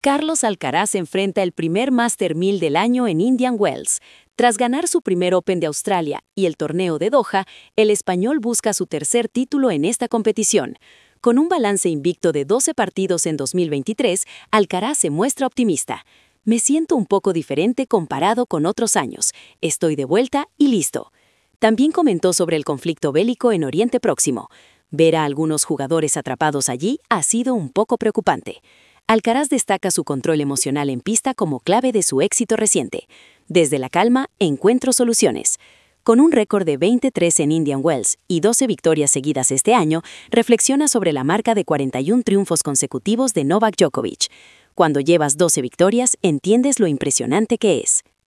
Carlos Alcaraz enfrenta el primer Master 1000 del año en Indian Wells. Tras ganar su primer Open de Australia y el torneo de Doha, el español busca su tercer título en esta competición. Con un balance invicto de 12 partidos en 2023, Alcaraz se muestra optimista. Me siento un poco diferente comparado con otros años. Estoy de vuelta y listo. También comentó sobre el conflicto bélico en Oriente Próximo. Ver a algunos jugadores atrapados allí ha sido un poco preocupante. Alcaraz destaca su control emocional en pista como clave de su éxito reciente. Desde la calma, encuentro soluciones. Con un récord de 23 en Indian Wells y 12 victorias seguidas este año, reflexiona sobre la marca de 41 triunfos consecutivos de Novak Djokovic. Cuando llevas 12 victorias, entiendes lo impresionante que es.